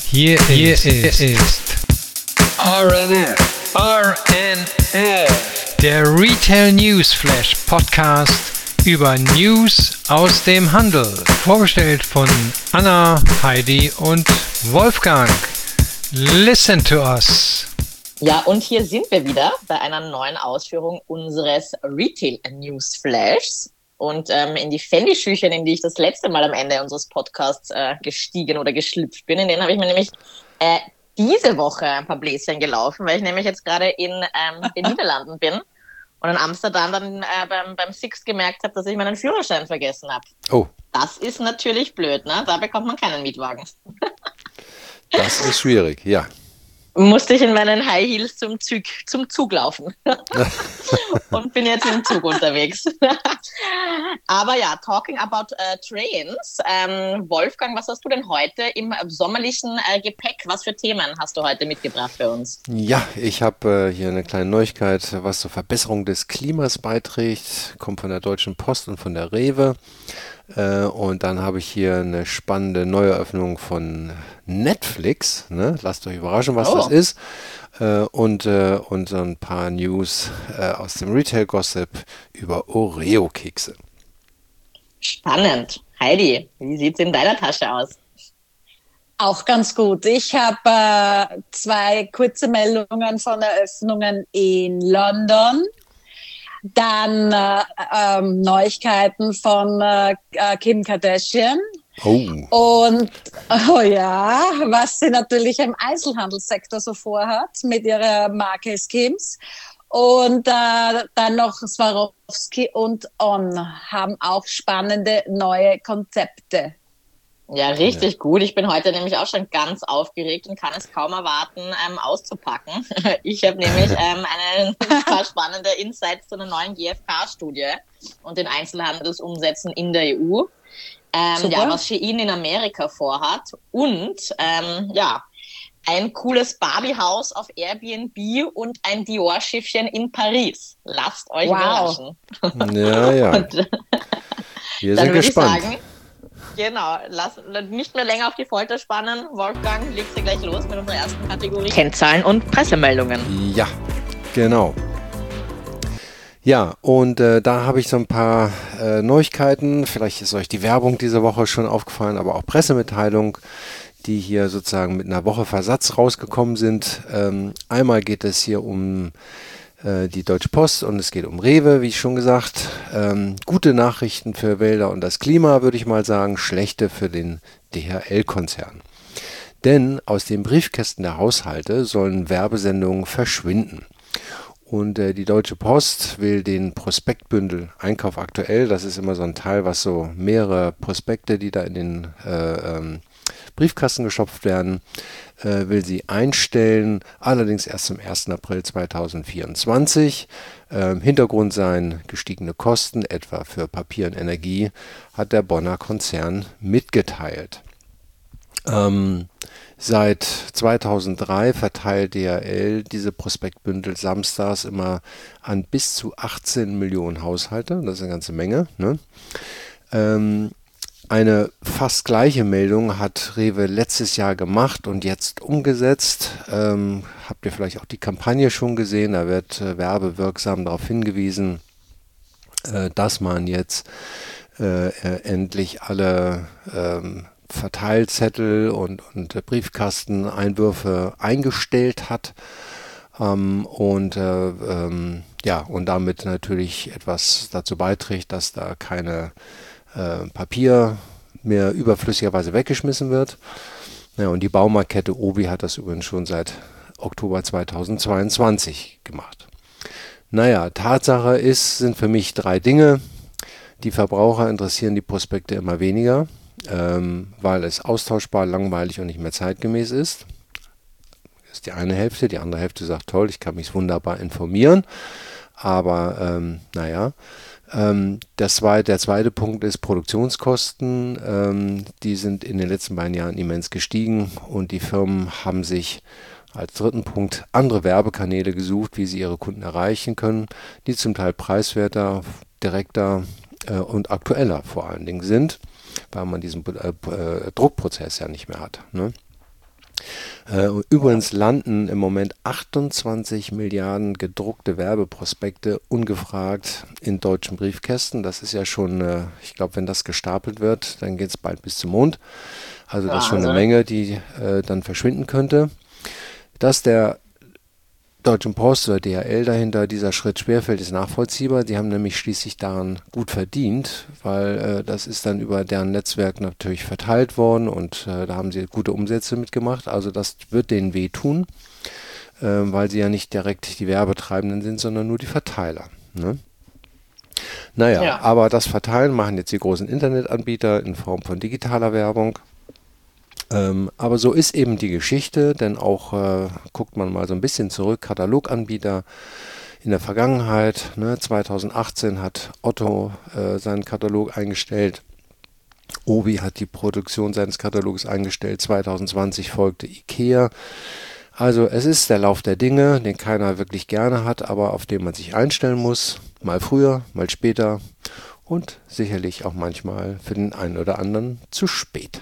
Hier ist RNF, der Retail News Flash Podcast über News aus dem Handel. Vorgestellt von Anna, Heidi und Wolfgang. Listen to us. Ja, und hier sind wir wieder bei einer neuen Ausführung unseres Retail News Flashs. Und in die Fendi-Schüchen, in die ich das letzte Mal am Ende unseres Podcasts gestiegen oder geschlüpft bin, in denen habe ich mir nämlich diese Woche ein paar Bläschen gelaufen, weil ich nämlich jetzt gerade in den Niederlanden bin und in Amsterdam dann beim Sixt gemerkt habe, dass ich meinen Führerschein vergessen habe. Oh. Das ist natürlich blöd, ne? Da bekommt man keinen Mietwagen. Das ist schwierig, ja. Musste ich in meinen High Heels zum Zug laufen und bin jetzt im Zug unterwegs. Aber ja, talking about trains. Wolfgang, was hast du denn heute im sommerlichen Gepäck? Was für Themen hast du heute mitgebracht für uns? Ja, ich habe hier eine kleine Neuigkeit, was zur Verbesserung des Klimas beiträgt. Kommt von der Deutschen Post und von der Rewe. Und dann habe ich hier eine spannende Neueröffnung von Netflix. Ne? Lasst euch überraschen, was das ist. Und so ein paar News aus dem Retail-Gossip über Oreo-Kekse. Spannend. Heidi, wie sieht es in deiner Tasche aus? Auch ganz gut. Ich habe zwei kurze Meldungen von Eröffnungen in London. Dann Neuigkeiten von Kim Kardashian. Und was sie natürlich im Einzelhandelssektor so vorhat mit ihrer Marke Skims. Und dann noch Swarovski und On haben auch spannende neue Konzepte. Ja, richtig gut. Ich bin heute nämlich auch schon ganz aufgeregt und kann es kaum erwarten, auszupacken. Ich habe nämlich ein paar spannende Insights zu einer neuen GfK-Studie und den Einzelhandelsumsätzen in der EU. Was Shein in Amerika vorhat und ein cooles Barbie-Haus auf Airbnb und ein Dior-Schiffchen in Paris. Lasst euch überraschen. Ja. Und, wir sind gespannt. Sagen, genau, nicht mehr länger auf die Folter spannen. Wolfgang, legst du gleich los mit unserer ersten Kategorie. Kennzahlen und Pressemeldungen. Ja, genau. Ja, und da habe ich so ein paar Neuigkeiten. Vielleicht ist euch die Werbung diese Woche schon aufgefallen, aber auch Pressemitteilung, die hier sozusagen mit einer Woche Versatz rausgekommen sind. Einmal geht es hier um die Deutsche Post und es geht um Rewe, wie schon gesagt. Gute Nachrichten für Wälder und das Klima, würde ich mal sagen. Schlechte für den DHL-Konzern. Denn aus den Briefkästen der Haushalte sollen Werbesendungen verschwinden. Und die Deutsche Post will den Prospektbündel Einkauf aktuell, das ist immer so ein Teil, was so mehrere Prospekte, die da in den Briefkasten gestopft werden, will sie einstellen, allerdings erst zum 1. April 2024. Hintergrund seien gestiegene Kosten, etwa für Papier und Energie, hat der Bonner Konzern mitgeteilt. Seit 2003 verteilt DHL diese Prospektbündel samstags immer an bis zu 18 Millionen Haushalte. Das ist eine ganze Menge. Ne? Eine fast gleiche Meldung hat Rewe letztes Jahr gemacht und jetzt umgesetzt. Habt ihr vielleicht auch die Kampagne schon gesehen? Da wird werbewirksam darauf hingewiesen, dass man jetzt endlich alle Verteilzettel und Briefkasteneinwürfe eingestellt hat und damit natürlich etwas dazu beiträgt, dass da keine Papier mehr überflüssigerweise weggeschmissen wird. Ja, und die Baumarktkette Obi hat das übrigens schon seit Oktober 2022 gemacht. Naja, Tatsache sind für mich 3 Dinge. Die Verbraucher interessieren die Prospekte immer weniger, weil es austauschbar, langweilig und nicht mehr zeitgemäß ist. Das ist die eine Hälfte. Die andere Hälfte sagt, toll, ich kann mich wunderbar informieren. Aber der zweite Punkt ist Produktionskosten. Die sind in den letzten beiden Jahren immens gestiegen und die Firmen haben sich als dritten Punkt andere Werbekanäle gesucht, wie sie ihre Kunden erreichen können, die zum Teil preiswerter, direkter und aktueller vor allen Dingen sind, weil man diesen Druckprozess ja nicht mehr hat. Ne? Übrigens landen im Moment 28 Milliarden gedruckte Werbeprospekte ungefragt in deutschen Briefkästen. Das ist ja schon, ich glaube, wenn das gestapelt wird, dann geht es bald bis zum Mond. Also das ist schon eine Menge, die dann verschwinden könnte. Dass der Deutschen Post oder DHL dahinter dieser Schritt schwerfällt, ist nachvollziehbar. Die haben nämlich schließlich daran gut verdient, weil das ist dann über deren Netzwerk natürlich verteilt worden und da haben sie gute Umsätze mitgemacht. Also das wird denen wehtun, weil sie ja nicht direkt die Werbetreibenden sind, sondern nur die Verteiler. Ne? Naja, aber das Verteilen machen jetzt die großen Internetanbieter in Form von digitaler Werbung. Aber so ist eben die Geschichte, denn auch guckt man mal so ein bisschen zurück, Kataloganbieter in der Vergangenheit, ne, 2018 hat Otto seinen Katalog eingestellt, Obi hat die Produktion seines Katalogs eingestellt, 2020 folgte IKEA. Also es ist der Lauf der Dinge, den keiner wirklich gerne hat, aber auf den man sich einstellen muss, mal früher, mal später und sicherlich auch manchmal für den einen oder anderen zu spät.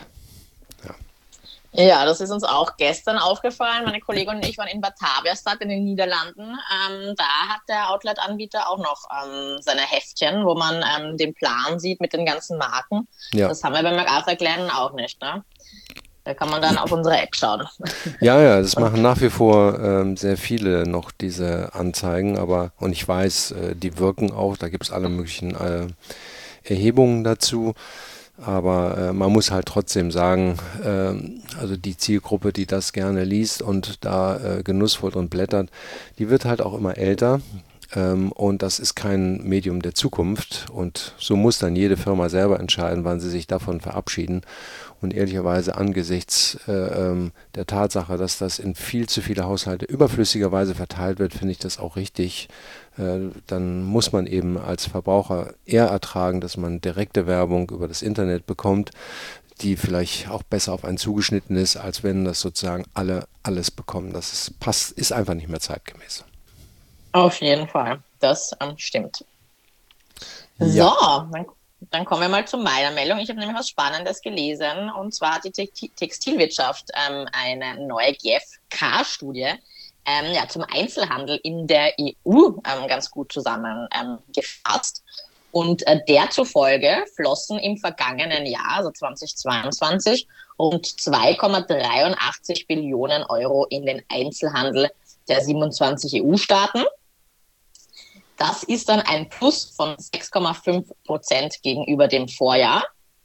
Ja, das ist uns auch gestern aufgefallen. Meine Kollegin und ich waren in Bataviastad in den Niederlanden. Da hat der Outlet-Anbieter auch noch seine Heftchen, wo man den Plan sieht mit den ganzen Marken. Ja. Das haben wir bei MacArthur Glen auch nicht. Ne? Da kann man dann auf unsere App schauen. Ja, das machen nach wie vor sehr viele noch diese Anzeigen. Und ich weiß, die wirken auch. Da gibt es alle möglichen Erhebungen dazu. Aber man muss halt trotzdem sagen, also die Zielgruppe, die das gerne liest und da genussvoll drin blättert, die wird halt auch immer älter. Und das ist kein Medium der Zukunft. Und so muss dann jede Firma selber entscheiden, wann sie sich davon verabschieden. Und ehrlicherweise angesichts der Tatsache, dass das in viel zu viele Haushalte überflüssigerweise verteilt wird, finde ich das auch richtig. Dann muss man eben als Verbraucher eher ertragen, dass man direkte Werbung über das Internet bekommt, die vielleicht auch besser auf einen zugeschnitten ist, als wenn das sozusagen alle alles bekommen. Das ist einfach nicht mehr zeitgemäß. Auf jeden Fall, das stimmt. Ja. So, dann kommen wir mal zu meiner Meldung. Ich habe nämlich was Spannendes gelesen, und zwar hat die Textilwirtschaft eine neue GfK-Studie zum Einzelhandel in der EU ganz gut zusammengefasst. Und der zufolge flossen im vergangenen Jahr, also 2022, rund 2,83 Billionen Euro in den Einzelhandel der 27 EU-Staaten. Das ist dann ein Plus von 6,5% gegenüber dem Vorjahr.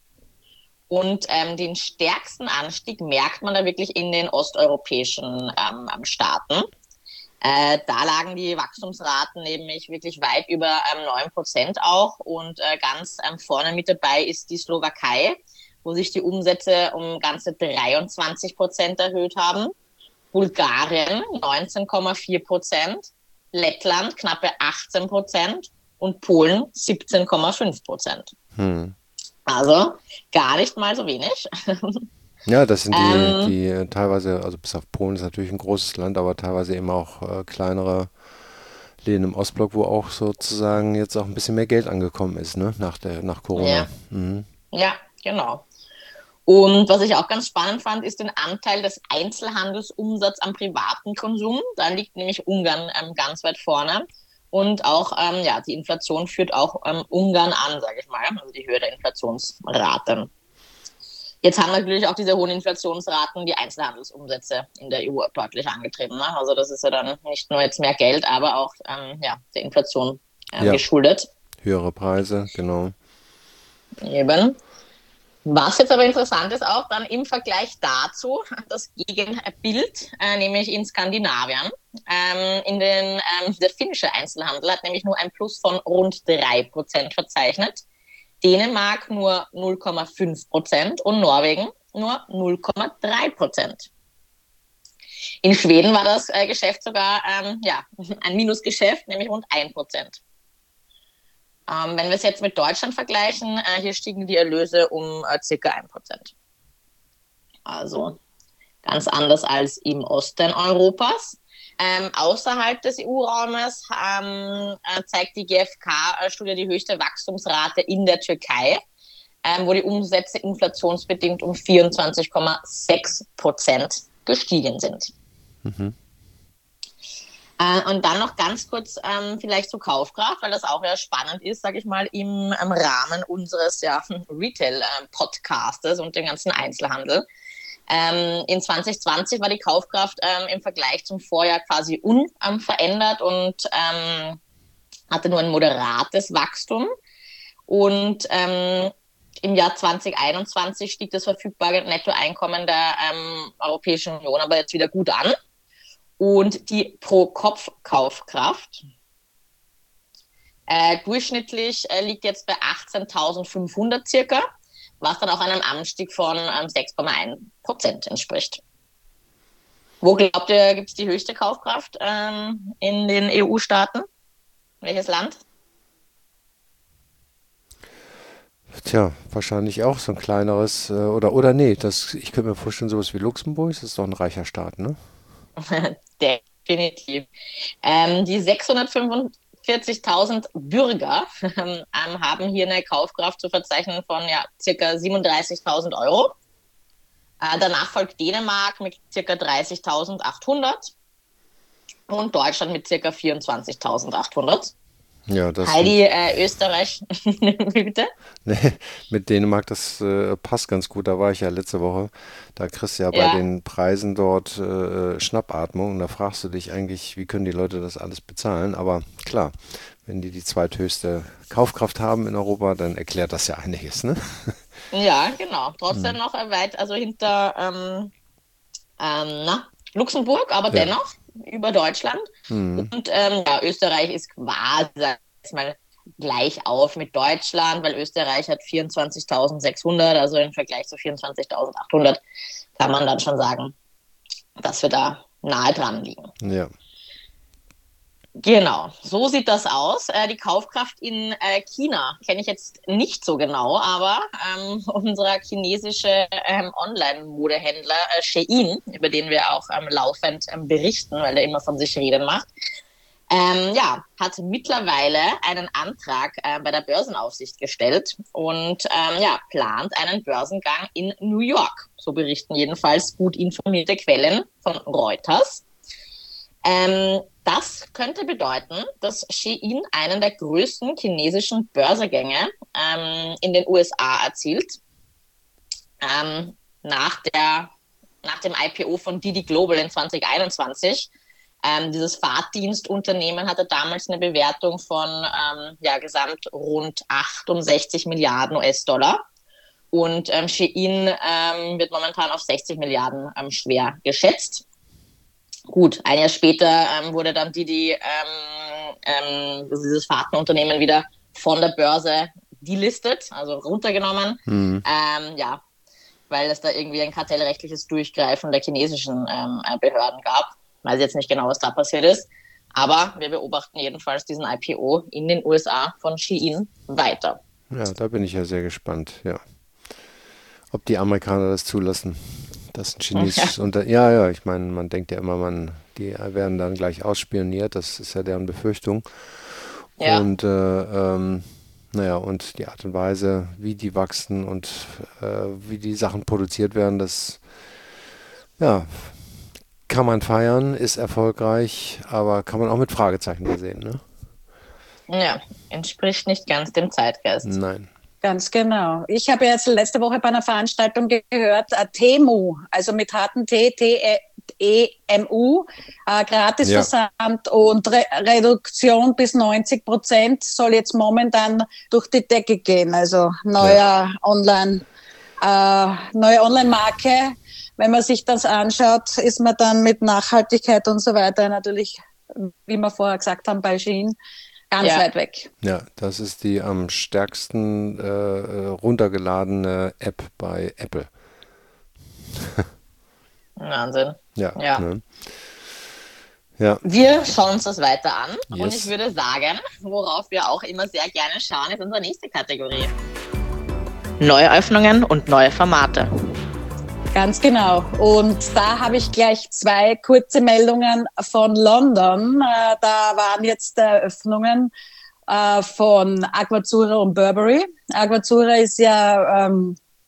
Und den stärksten Anstieg merkt man da wirklich in den osteuropäischen Staaten. Da lagen die Wachstumsraten nämlich wirklich weit über 9% auch. Und ganz vorne mit dabei ist die Slowakei, wo sich die Umsätze um ganze 23% erhöht haben. Bulgarien 19,4%, Lettland knappe 18% und Polen 17,5%. Also gar nicht mal so wenig. Ja, das sind die teilweise, also bis auf Polen ist natürlich ein großes Land, aber teilweise eben auch kleinere Läden im Ostblock, wo auch sozusagen jetzt auch ein bisschen mehr Geld angekommen ist, ne, nach Corona. Ja. Ja, genau. Und was ich auch ganz spannend fand, ist den Anteil des Einzelhandelsumsatzes am privaten Konsum. Da liegt nämlich Ungarn ganz weit vorne. Und auch die Inflation führt auch Ungarn an, sage ich mal, also die Höhe der Inflationsraten. Jetzt haben natürlich auch diese hohen Inflationsraten die Einzelhandelsumsätze in der EU deutlich angetrieben. Ne? Also das ist ja dann nicht nur jetzt mehr Geld, aber auch der Inflation geschuldet. Höhere Preise, genau. Eben. Was jetzt aber interessant ist auch dann im Vergleich dazu das Gegenbild, nämlich in Skandinavien. Der finnische Einzelhandel hat nämlich nur ein Plus von rund 3% verzeichnet, Dänemark nur 0,5% und Norwegen nur 0,3%. In Schweden war das Geschäft sogar ein Minusgeschäft, nämlich rund 1%. Wenn wir es jetzt mit Deutschland vergleichen, hier stiegen die Erlöse um circa 1%. Also ganz anders als im Osten Europas. Außerhalb des EU-Raumes zeigt die GfK-Studie die höchste Wachstumsrate in der Türkei, wo die Umsätze inflationsbedingt um 24,6% gestiegen sind. Und dann noch ganz kurz vielleicht zur Kaufkraft, weil das auch ja spannend ist, sage ich mal, im Rahmen unseres Retail-Podcastes und dem ganzen Einzelhandel. In 2020 war die Kaufkraft im Vergleich zum Vorjahr quasi unverändert und hatte nur ein moderates Wachstum. Und im Jahr 2021 stieg das verfügbare Nettoeinkommen der Europäischen Union aber jetzt wieder gut an. Und die Pro-Kopf-Kaufkraft durchschnittlich liegt jetzt bei 18.500 circa, was dann auch einem Anstieg von 6,1% entspricht. Wo glaubt ihr, gibt es die höchste Kaufkraft in den EU-Staaten? Welches Land? Tja, wahrscheinlich auch so ein kleineres, oder nee, ich könnte mir vorstellen, sowas wie Luxemburg, das ist doch ein reicher Staat, ne? Definitiv. Die 645.000 Bürger haben hier eine Kaufkraft zu verzeichnen von ca. 37.000 Euro. Danach folgt Dänemark mit ca. 30.800 und Deutschland mit ca. 24.800. Ja, das Heidi, Österreich, bitte? Nee, mit Dänemark, das passt ganz gut. Da war ich ja letzte Woche. Da kriegst du ja bei den Preisen dort Schnappatmung. Und da fragst du dich eigentlich, wie können die Leute das alles bezahlen? Aber klar, wenn die zweithöchste Kaufkraft haben in Europa, dann erklärt das ja einiges, ne? Ja, genau. Trotzdem noch weit, also hinter Luxemburg, aber dennoch über Deutschland. Und Österreich ist quasi mal gleich auf mit Deutschland, weil Österreich hat 24.600, also im Vergleich zu 24.800 kann man dann schon sagen, dass wir da nahe dran liegen. Ja. Genau, so sieht das aus. Die Kaufkraft in China kenne ich jetzt nicht so genau, aber unser chinesischer Online-Modehändler Shein, über den wir auch laufend berichten, weil er immer von sich reden macht, hat mittlerweile einen Antrag bei der Börsenaufsicht gestellt und plant einen Börsengang in New York. So berichten jedenfalls gut informierte Quellen von Reuters. Das könnte bedeuten, dass Shein einen der größten chinesischen Börsengänge in den USA erzielt. Nach dem IPO von Didi Global in 2021. Dieses Fahrtdienstunternehmen hatte damals eine Bewertung von gesamt rund 68 Milliarden US-Dollar. Und Shein wird momentan auf 60 Milliarden schwer geschätzt. Gut, ein Jahr später wurde dann dieses Fahrtenunternehmen wieder von der Börse delistet, also runtergenommen, weil es da irgendwie ein kartellrechtliches Durchgreifen der chinesischen Behörden gab. Ich weiß jetzt nicht genau, was da passiert ist, aber wir beobachten jedenfalls diesen IPO in den USA von Shein weiter. Ja, da bin ich ja sehr gespannt, ob die Amerikaner das zulassen. Das ist ein chinesisches Unternehmen. Ich meine, man denkt ja immer, die werden dann gleich ausspioniert, das ist ja deren Befürchtung. Ja. Und und die Art und Weise, wie die wachsen und wie die Sachen produziert werden, das kann man feiern, ist erfolgreich, aber kann man auch mit Fragezeichen versehen, ne? Ja, entspricht nicht ganz dem Zeitgeist. Nein. Ganz genau. Ich habe jetzt letzte Woche bei einer Veranstaltung gehört, Temu, also mit harten T, T-E-M-U, Gratisversand und Reduktion bis 90% soll jetzt momentan durch die Decke gehen. Also neue Online-Marke. Wenn man sich das anschaut, ist man dann mit Nachhaltigkeit und so weiter natürlich, wie wir vorher gesagt haben, bei Shein, ganz weit weg. Ja, das ist die am stärksten runtergeladene App bei Apple. Wahnsinn. Ja. Ne? Ja. Wir schauen uns das weiter an und Yes. ich würde sagen, worauf wir auch immer sehr gerne schauen, ist unsere nächste Kategorie. Neueröffnungen und neue Formate. Ganz genau. Und da habe ich gleich zwei kurze Meldungen von London. Da waren jetzt Eröffnungen von Aquazzura und Burberry. Aquazzura ist ja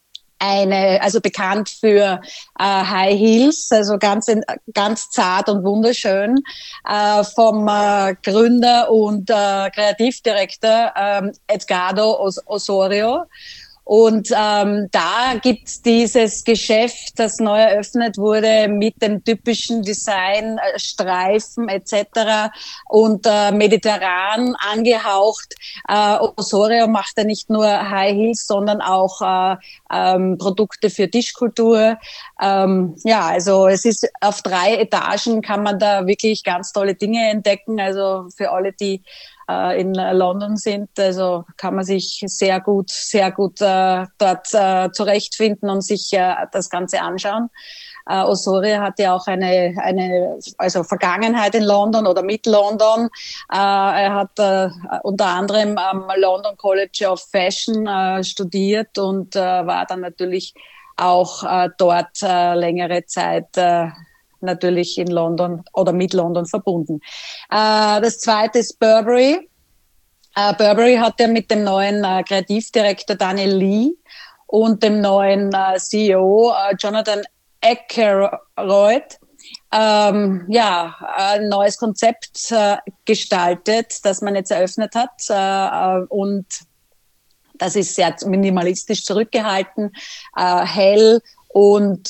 also bekannt für High Heels, also ganz zart und wunderschön, vom Gründer und Kreativdirektor Edgardo Osorio. Und da gibt's dieses Geschäft, das neu eröffnet wurde mit dem typischen Design, Streifen etc. und mediterran angehaucht. Osorio macht ja nicht nur High Heels, sondern auch Produkte für Tischkultur. Also es ist auf 3 Etagen, kann man da wirklich ganz tolle Dinge entdecken. Also für alle, die in London sind, also kann man sich sehr gut dort zurechtfinden und sich das Ganze anschauen. Osorio hat ja auch eine Vergangenheit in London oder mit London. Er hat unter anderem am London College of Fashion studiert und war dann natürlich auch dort längere Zeit natürlich in London oder mit London verbunden. Das zweite ist Burberry. Burberry hat ja mit dem neuen Kreativdirektor Daniel Lee und dem neuen CEO Jonathan Akeroyd ein neues Konzept gestaltet, das man jetzt eröffnet hat. Und das ist sehr minimalistisch zurückgehalten, hell und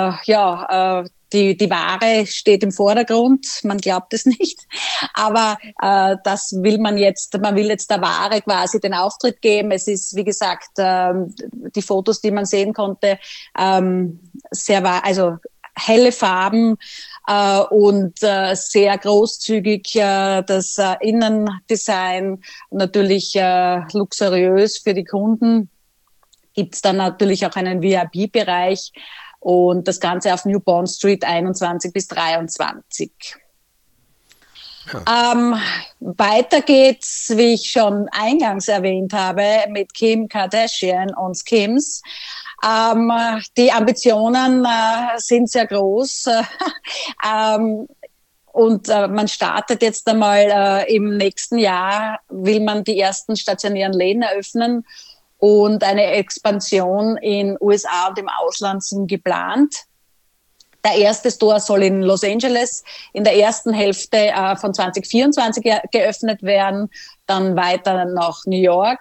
die Ware steht im Vordergrund, man glaubt es nicht, aber man will jetzt der Ware quasi den Auftritt geben. Es ist, wie gesagt, die Fotos, die man sehen konnte, helle Farben und sehr großzügig das Innendesign, natürlich luxuriös für die Kunden. Gibt's dann natürlich auch einen VIP-Bereich. Und das Ganze auf New Bond Street 21 bis 23. Ja. Weiter geht's, wie ich schon eingangs erwähnt habe, mit Kim Kardashian und Skims. Die Ambitionen sind sehr groß. Und man startet jetzt einmal im nächsten Jahr, will man die ersten stationären Läden eröffnen. Und eine Expansion in USA und im Ausland sind geplant. Der erste Store soll in Los Angeles in der ersten Hälfte von 2024 geöffnet werden, dann weiter nach New York.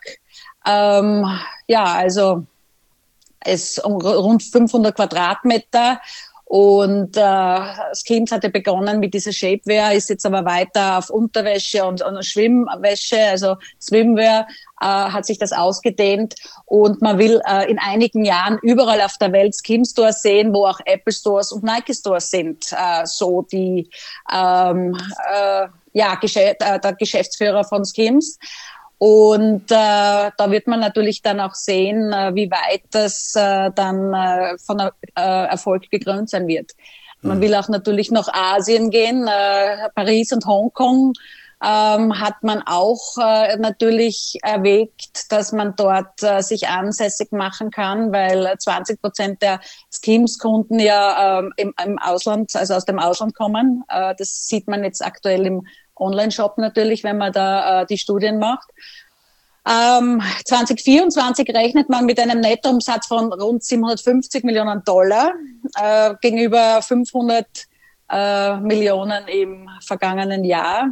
Also es rund 500 Quadratmeter. Und Skims hatte begonnen mit dieser Shapewear, ist jetzt aber weiter auf Unterwäsche und Schwimmwäsche, also Swimwear, hat sich das ausgedehnt. Und man will in einigen Jahren überall auf der Welt Skims Stores sehen, wo auch Apple Stores und Nike Stores sind. So die der Geschäftsführer von Skims. Und da wird man natürlich dann auch sehen, wie weit das dann von Erfolg gekrönt sein wird. Man will auch natürlich nach Asien gehen. Paris und Hongkong hat man auch natürlich erwägt, dass man dort sich ansässig machen kann, weil 20% der Skims-Kunden ja im Ausland, also aus dem Ausland kommen. Das sieht man jetzt aktuell im Online-Shop natürlich, wenn man da die Studien macht. 2024 rechnet man mit einem Nettoumsatz von rund $750 Millionen gegenüber 500 Millionen im vergangenen Jahr.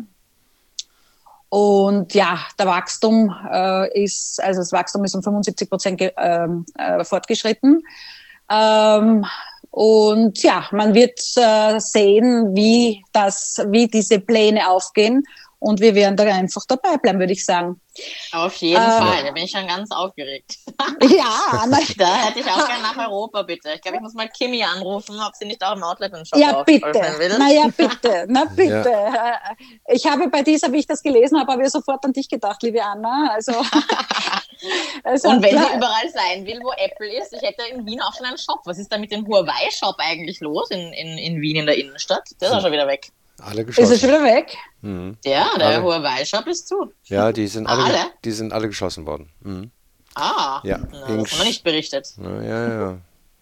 Und ja, das Wachstum ist um 75% fortgeschritten. Und ja, man wird sehen, wie diese Pläne aufgehen. Und wir werden da einfach dabei bleiben, würde ich sagen. Auf jeden Fall, da bin ich schon ganz aufgeregt. Ja, da hätte ich auch gerne nach Europa, bitte. Ich glaube, ich muss mal Kimi anrufen, ob sie nicht auch im Outlet einen Shop ja, bitte. will. Na bitte. Ja. Ich habe bei dieser, wie ich das gelesen habe, habe ich sofort an dich gedacht, liebe Anna. Also und wenn sie überall sein will, wo Apple ist, ich hätte in Wien auch schon einen Shop. Was ist da mit dem Huawei-Shop eigentlich los in Wien in der Innenstadt? Der ist auch schon wieder weg. Alle geschlossen. Ist er schon wieder weg? Mhm. Ja, der Huawei-Shop ist zu. Ja, die sind alle geschlossen worden. Mhm. Ja, das haben wir nicht berichtet. Ja.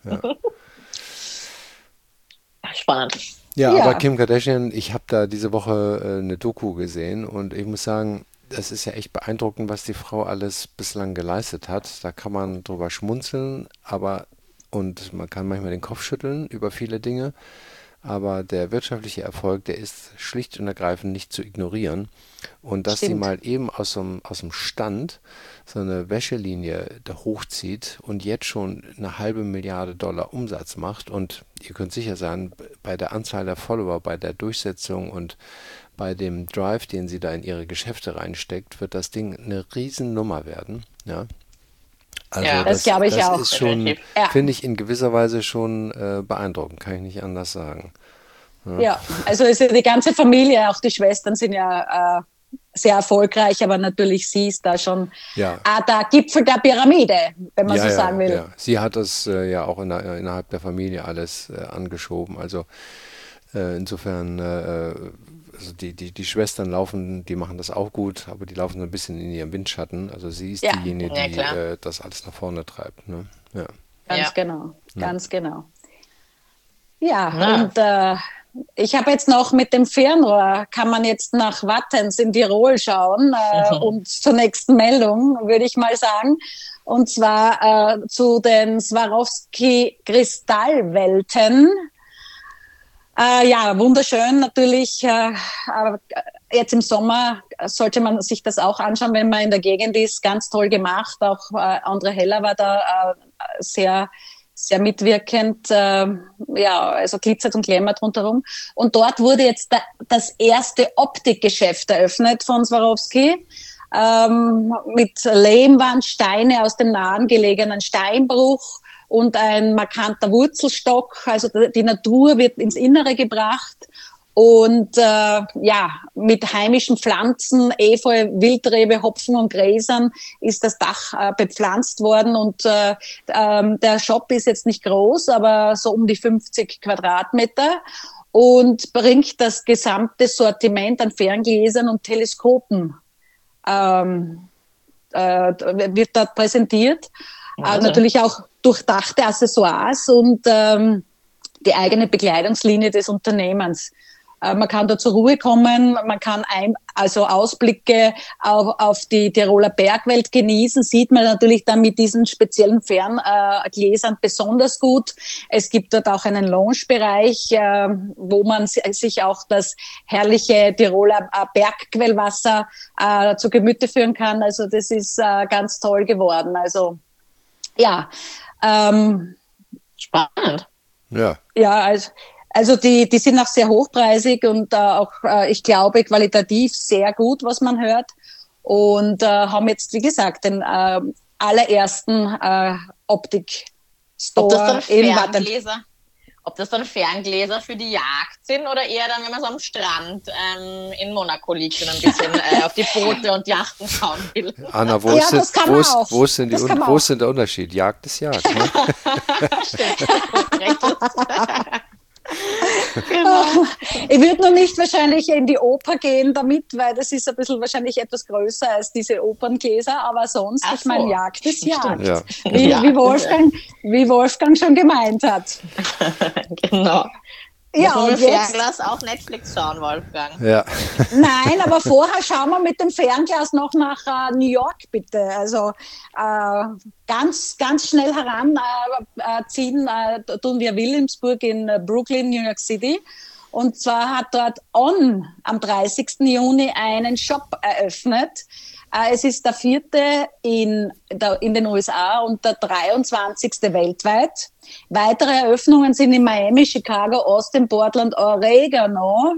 Spannend. Ja, aber Kim Kardashian, ich habe da diese Woche eine Doku gesehen und ich muss sagen, das ist ja echt beeindruckend, was die Frau alles bislang geleistet hat. Da kann man drüber schmunzeln, aber und man kann manchmal den Kopf schütteln über viele Dinge, aber der wirtschaftliche Erfolg, der ist schlicht und ergreifend nicht zu ignorieren. Und dass sie Stimmt. mal eben aus dem Stand so eine Wäschelinie da hochzieht und jetzt schon eine halbe Milliarde Dollar Umsatz macht, und ihr könnt sicher sein, bei der Anzahl der Follower, bei der Durchsetzung und bei dem Drive, den sie da in ihre Geschäfte reinsteckt, wird das Ding eine Riesennummer werden. Ja. Also Ja, Das glaube ich das auch. ist schon, definitiv. Ja. finde ich, in gewisser Weise schon beeindruckend, kann ich nicht anders sagen. Ja, also ist ja die ganze Familie, auch die Schwestern sind ja sehr erfolgreich, aber natürlich sie ist da schon Ja. der Gipfel der Pyramide, wenn man so sagen will. Ja. Sie hat das ja auch innerhalb der Familie alles angeschoben. Also insofern, also die Schwestern laufen, die machen das auch gut, aber die laufen so ein bisschen in ihrem Windschatten. Also sie ist Ja. diejenige, Ja, die klar. das alles nach vorne treibt. Ne? Ja. Ganz Ja. genau, ganz genau. Ja, Na. und ich habe jetzt noch mit dem Fernrohr, kann man jetzt nach Wattens in Tirol schauen und zur nächsten Meldung, würde ich mal sagen. Und zwar zu den Swarovski-Kristallwelten. Ja, wunderschön natürlich. Jetzt im Sommer sollte man sich das auch anschauen, wenn man in der Gegend ist. Ganz toll gemacht. Auch Andre Heller war da sehr, sehr mitwirkend. Ja, also glitzert und glämmert rundherum. Und dort wurde jetzt das erste Optikgeschäft eröffnet von Swarovski. Mit Lehmwandsteine aus dem nahegelegenen Steinbruch und ein markanter Wurzelstock. Also die Natur wird ins Innere gebracht. Und ja, mit heimischen Pflanzen, Efeu, Wildrebe, Hopfen und Gräsern ist das Dach bepflanzt worden. Und der Shop ist jetzt nicht groß, aber so um die 50 Quadratmeter und bringt das gesamte Sortiment an Ferngläsern und Teleskopen, wird dort präsentiert. Natürlich auch durchdachte Accessoires und die eigene Bekleidungslinie des Unternehmens. Man kann da zur Ruhe kommen, man kann also Ausblicke auf die Tiroler Bergwelt genießen, sieht man natürlich dann mit diesen speziellen Ferngläsern besonders gut. Es gibt dort auch einen Loungebereich, wo man sich auch das herrliche Tiroler Bergquellwasser zu Gemüte führen kann. Also das ist ganz toll geworden. Also ja, Spannend. Ja. ja, also die sind auch sehr hochpreisig und auch, ich glaube, qualitativ sehr gut, was man hört. Und haben jetzt, wie gesagt, den allerersten Optik-Store in Wattens. Ob das dann Ferngläser für die Jagd sind oder eher dann, wenn man so am Strand in Monaco liegt und ein bisschen auf die Boote und Yachten schauen will. Anna, wo ist denn der Unterschied? Jagd ist Jagd. Ne? Genau. Ich würde noch nicht wahrscheinlich in die Oper gehen damit, weil das ist ein bisschen wahrscheinlich etwas größer als diese Operngläser, aber sonst, Ach ich meine, so. Jagd ist Jagd. Ja. Wie Wolfgang schon gemeint hat. Genau. Ja, Muss man und mit jetzt, Fernglas auch Netflix schauen, Wolfgang. Ja. nein, aber vorher schauen wir mit dem Fernglas noch nach New York, bitte. Also ganz, ganz schnell heranziehen tun wir Williamsburg in Brooklyn, New York City. Und zwar hat dort On am 30. Juni einen Shop eröffnet. Es ist der 4. in den USA und der 23. weltweit. Weitere Eröffnungen sind in Miami, Chicago, Austin, Portland, Oregano.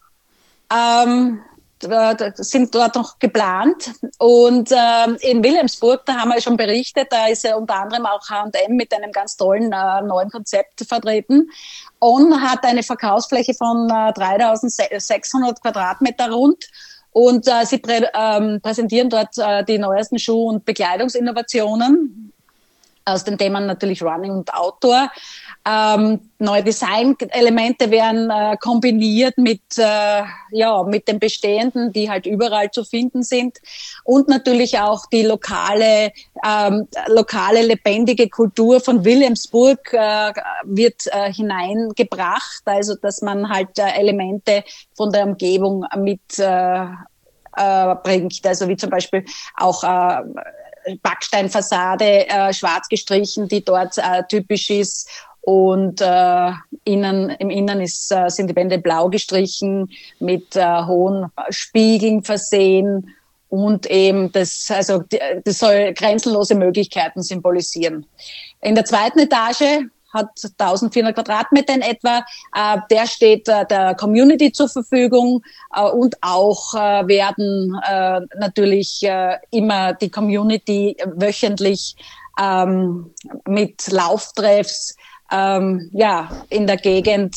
Sind dort noch geplant. Und in Williamsburg, da haben wir schon berichtet, da ist ja unter anderem auch H&M mit einem ganz tollen neuen Konzept vertreten. On hat eine Verkaufsfläche von 3.600 Quadratmeter rund. Und sie präsentieren dort die neuesten Schuh- und Bekleidungsinnovationen aus den Themen natürlich Running und Outdoor. Neue Designelemente werden kombiniert mit den bestehenden, die halt überall zu finden sind. Und natürlich auch die lokale lebendige Kultur von Williamsburg wird hineingebracht. Also, dass man halt Elemente von der Umgebung mit bringt. Also wie zum Beispiel auch Backsteinfassade schwarz gestrichen, die dort typisch ist. Und im Innern sind die Wände blau gestrichen, mit hohen Spiegeln versehen. Und eben das soll grenzenlose Möglichkeiten symbolisieren. In der zweiten Etage hat 1400 Quadratmeter in etwa. Der steht der Community zur Verfügung und auch werden natürlich immer die Community wöchentlich mit Lauftreffs in der Gegend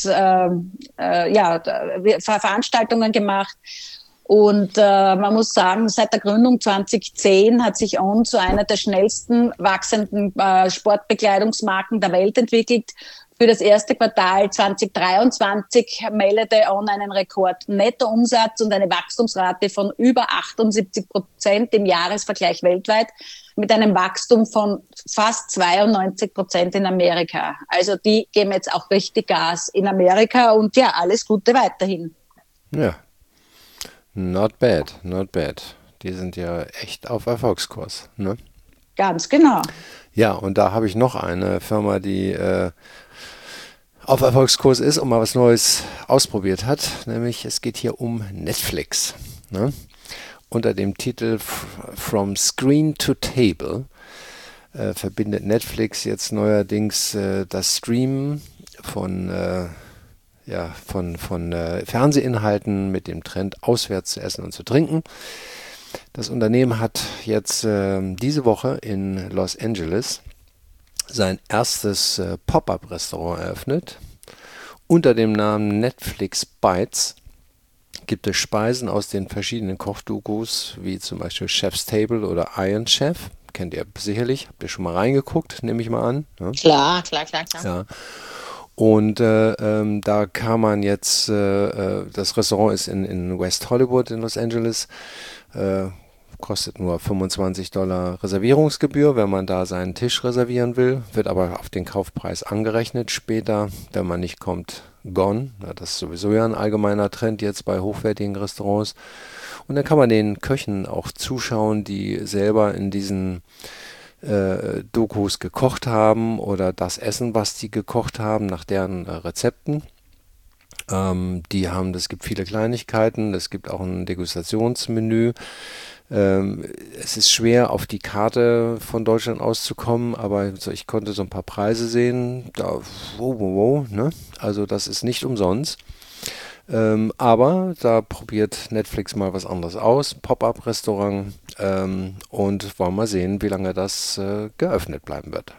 Veranstaltungen gemacht. Und man muss sagen, seit der Gründung 2010 hat sich On zu einer der schnellsten wachsenden Sportbekleidungsmarken der Welt entwickelt. Für das erste Quartal 2023 meldete On einen Rekord-Nettoumsatz und eine Wachstumsrate von über 78% im Jahresvergleich weltweit, mit einem Wachstum von fast 92% in Amerika. Also die geben jetzt auch richtig Gas in Amerika und ja, alles Gute weiterhin. Ja. Not bad, not bad. Die sind ja echt auf Erfolgskurs, ne? Ganz genau. Ja, und da habe ich noch eine Firma, die auf Erfolgskurs ist und mal was Neues ausprobiert hat. Nämlich es geht hier um Netflix, ne? Unter dem Titel From Screen to Table verbindet Netflix jetzt neuerdings das Streamen von Fernsehinhalten mit dem Trend, auswärts zu essen und zu trinken. Das Unternehmen hat jetzt diese Woche in Los Angeles sein erstes Pop-up-Restaurant eröffnet. Unter dem Namen Netflix Bites gibt es Speisen aus den verschiedenen Kochdokus, wie zum Beispiel Chef's Table oder Iron Chef. Kennt ihr sicherlich, habt ihr schon mal reingeguckt, nehme ich mal an. Ja? Klar. Ja. Und da kann man jetzt, das Restaurant ist in West Hollywood in Los Angeles, kostet nur $25 Reservierungsgebühr, wenn man da seinen Tisch reservieren will, wird aber auf den Kaufpreis angerechnet später, wenn man nicht kommt, gone. Ja, das ist sowieso ja ein allgemeiner Trend jetzt bei hochwertigen Restaurants. Und dann kann man den Köchen auch zuschauen, die selber in diesen Dokus gekocht haben oder das Essen, was die gekocht haben, nach deren Rezepten. Es gibt viele Kleinigkeiten, es gibt auch ein Degustationsmenü. Es ist schwer, auf die Karte von Deutschland auszukommen, aber ich konnte so ein paar Preise sehen. Ne? Also das ist nicht umsonst. Aber da probiert Netflix mal was anderes aus, Pop-up-Restaurant, und wollen mal sehen, wie lange das geöffnet bleiben wird.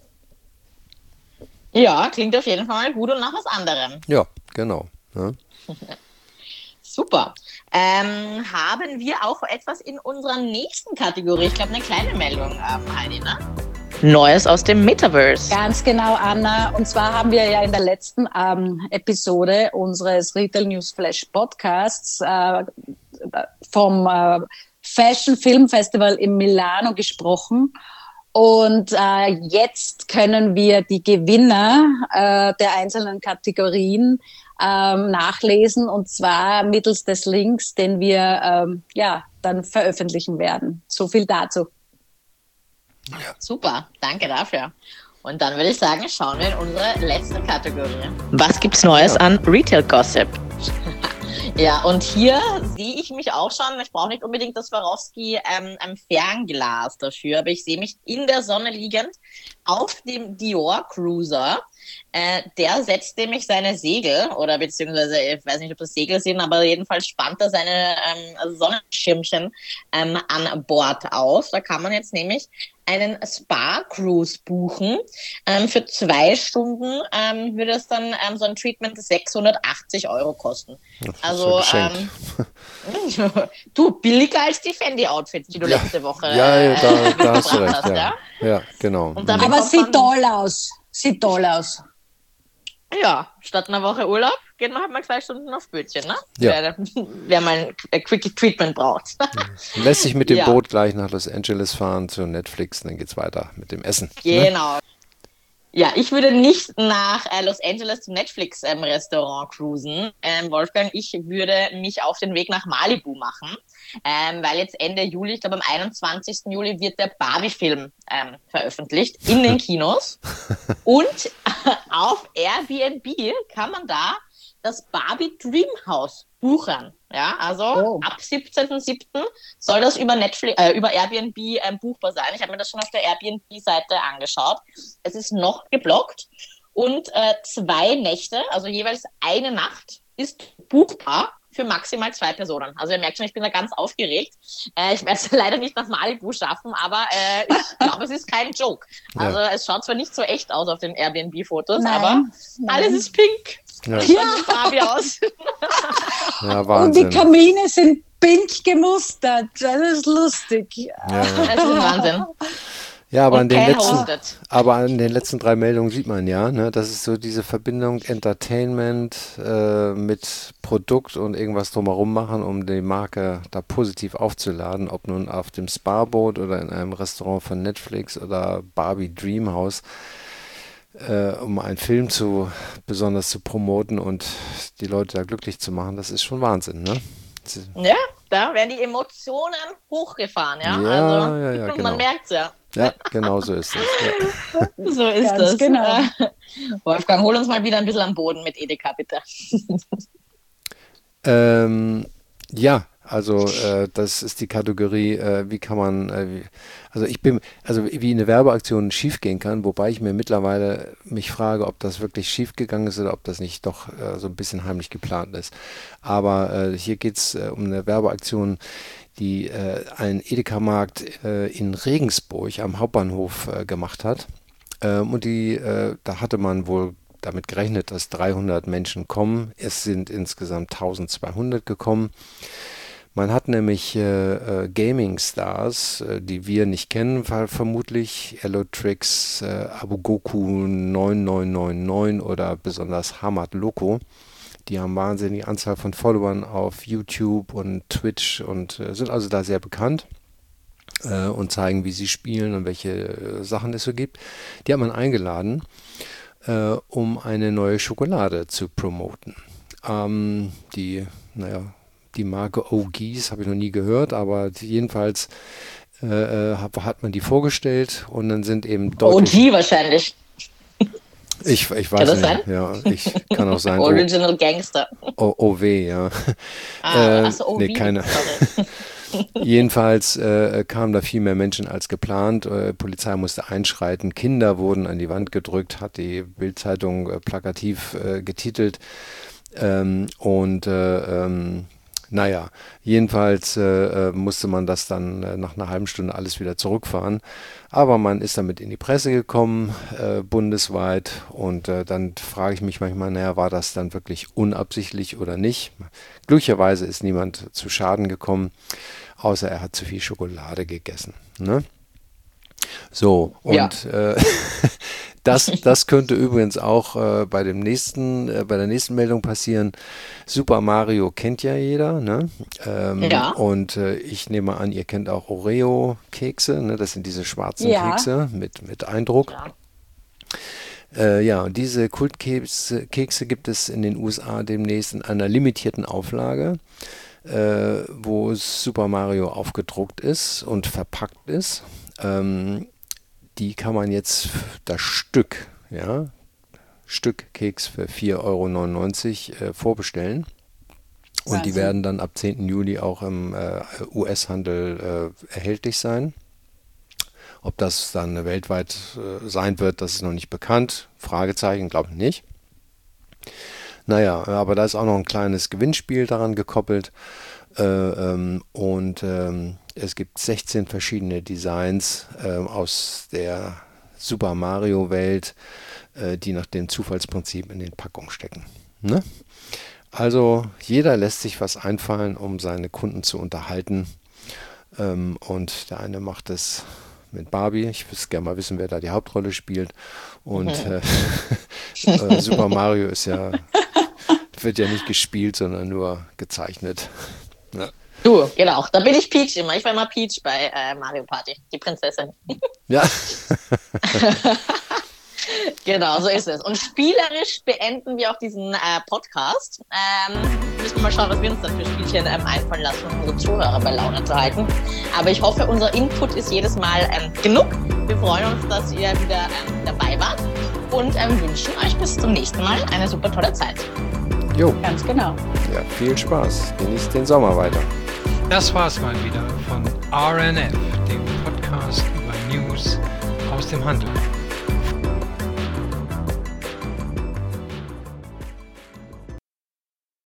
Ja, klingt auf jeden Fall gut und nach was anderem. Ja, genau. Ja. Super. Haben wir auch etwas in unserer nächsten Kategorie? Ich glaube, eine kleine Meldung, Heidi, ne? Neues aus dem Metaverse. Ganz genau, Anna. Und zwar haben wir ja in der letzten Episode unseres Retail News Flash Podcasts vom Fashion Film Festival in Milano gesprochen. Und jetzt können wir die Gewinner der einzelnen Kategorien nachlesen, und zwar mittels des Links, den wir dann veröffentlichen werden. So viel dazu. Ja. Super, danke dafür. Und dann würde ich sagen, schauen wir in unsere letzte Kategorie. Was gibt's Neues an Retail Gossip? Ja, und hier sehe ich mich auch schon, ich brauche nicht unbedingt das Swarovski Fernglas dafür, aber ich sehe mich in der Sonne liegend auf dem Dior Cruiser. Der setzt nämlich seine Segel, oder beziehungsweise, ich weiß nicht, ob das Segel sind, aber jedenfalls spannt er seine Sonnenschirmchen an Bord aus. Da kann man jetzt nämlich einen Spa-Cruise buchen. Für 2 Stunden würde es dann so ein Treatment 680 € kosten. Also, du, billiger als die Fendi-Outfits, die du letzte Woche da hast du recht, ja, genau. Aber sieht toll aus. Sieht toll aus. Ja, statt einer Woche Urlaub geht man halt mal 2 Stunden auf Bötchen, ne? Ja. Wer mal ein Quick Treatment braucht. Lässt sich mit dem Boot gleich nach Los Angeles fahren zu Netflix, dann geht's weiter mit dem Essen. Genau. Ja, ich würde nicht nach Los Angeles zum Netflix-Restaurant cruisen, Wolfgang. Ich würde mich auf den Weg nach Malibu machen, weil jetzt Ende Juli, ich glaube am 21. Juli, wird der Barbie-Film veröffentlicht in den Kinos. Und auf Airbnb kann man da das Barbie Dreamhouse buchen. Ja, also ab 17.07. soll das über über Airbnb buchbar sein. Ich habe mir das schon auf der Airbnb-Seite angeschaut. Es ist noch geblockt und 2 Nächte, also jeweils eine Nacht, ist buchbar für maximal 2 Personen. Also ihr merkt schon, ich bin da ganz aufgeregt. Ich werde es leider nicht nach Malibu schaffen, aber ich glaube, es ist kein Joke. Also es schaut zwar nicht so echt aus auf den Airbnb-Fotos, aber alles ist pink. Ja. Schaut Barbie aus. Ja, Wahnsinn. Und die Kamine sind pink gemustert. Das ist lustig. Ja. Das ist Wahnsinn. Ja, aber Und an den letzten 3 Meldungen sieht man ja, ne, das ist so diese Verbindung Entertainment mit Produkt und irgendwas drumherum machen, um die Marke da positiv aufzuladen, ob nun auf dem Spa-Boot oder in einem Restaurant von Netflix oder Barbie Dreamhouse, um einen Film besonders zu promoten und die Leute da glücklich zu machen, das ist schon Wahnsinn, ne? Ja, da werden die Emotionen hochgefahren, ja. Ja, genau. Man merkt's ja. Ja, genau so ist es. Ja. So ist Ganz das. genau. Wolfgang, hol uns mal wieder ein bisschen am Boden mit Edeka, bitte. Ja, also das ist die Kategorie, wie kann man, wie eine Werbeaktion schiefgehen kann, wobei ich mir mittlerweile mich frage, ob das wirklich schiefgegangen ist oder ob das nicht doch so ein bisschen heimlich geplant ist. Aber hier geht es um eine Werbeaktion, die ein Edeka-Markt in Regensburg am Hauptbahnhof gemacht hat. Da hatte man wohl damit gerechnet, dass 300 Menschen kommen. Es sind insgesamt 1200 gekommen. Man hat nämlich Gaming-Stars, die wir nicht kennen, vermutlich Allotrix, Abugoku 9999 oder besonders Hamad Loco. Die haben wahnsinnige Anzahl von Followern auf YouTube und Twitch und sind also da sehr bekannt und zeigen, wie sie spielen und welche Sachen es so gibt. Die hat man eingeladen, um eine neue Schokolade zu promoten. Die Marke Ogies habe ich noch nie gehört, aber jedenfalls hat man die vorgestellt und dann sind eben deutlich... OG wahrscheinlich. Ich weiß kann das nicht. sein? Ja, kann auch sein. Original Gangster. OW, ja. Achso, OW. Nee, keine. Jedenfalls kamen da viel mehr Menschen als geplant. Polizei musste einschreiten. Kinder wurden an die Wand gedrückt, hat die Bild-Zeitung plakativ getitelt. Naja, jedenfalls musste man das dann nach einer halben Stunde alles wieder zurückfahren. Aber man ist damit in die Presse gekommen, bundesweit. Und dann frage ich mich manchmal, naja, war das dann wirklich unabsichtlich oder nicht? Glücklicherweise ist niemand zu Schaden gekommen, außer er hat zu viel Schokolade gegessen. Ne? So, und das könnte übrigens auch bei der nächsten Meldung passieren. Super Mario kennt ja jeder, ne? Und ich nehme an, ihr kennt auch Oreo-Kekse, ne? Das sind diese schwarzen Kekse mit Eindruck. Und diese Kultkekse gibt es in den USA demnächst in einer limitierten Auflage, wo Super Mario aufgedruckt ist und verpackt ist. Die kann man jetzt das Stück Keks für 4,99 € vorbestellen. Und die werden dann ab 10. Juli auch im US-Handel erhältlich sein. Ob das dann weltweit sein wird, das ist noch nicht bekannt. Fragezeichen, glaube ich nicht. Naja, aber da ist auch noch ein kleines Gewinnspiel daran gekoppelt. Es gibt 16 verschiedene Designs aus der Super Mario Welt, die nach dem Zufallsprinzip in den Packungen stecken. Ne? Also jeder lässt sich was einfallen, um seine Kunden zu unterhalten. Und der eine macht es mit Barbie. Ich würde gerne mal wissen, wer da die Hauptrolle spielt. Und Super Mario wird ja nicht gespielt, sondern nur gezeichnet. Ja. Du, genau. Da bin ich Peach immer. Ich war immer Peach bei Mario Party, die Prinzessin. Ja. Genau, so ist es. Und spielerisch beenden wir auch diesen Podcast. Müssen wir mal schauen, was wir uns dann für Spielchen einfallen lassen, um unsere Zuhörer bei Laune zu halten. Aber ich hoffe, unser Input ist jedes Mal genug. Wir freuen uns, dass ihr wieder dabei wart und wünschen euch bis zum nächsten Mal eine super tolle Zeit. Jo. Ganz genau. Ja, viel Spaß. Genießt den Sommer weiter. Das war's mal wieder von RNF, dem Podcast über News aus dem Handel.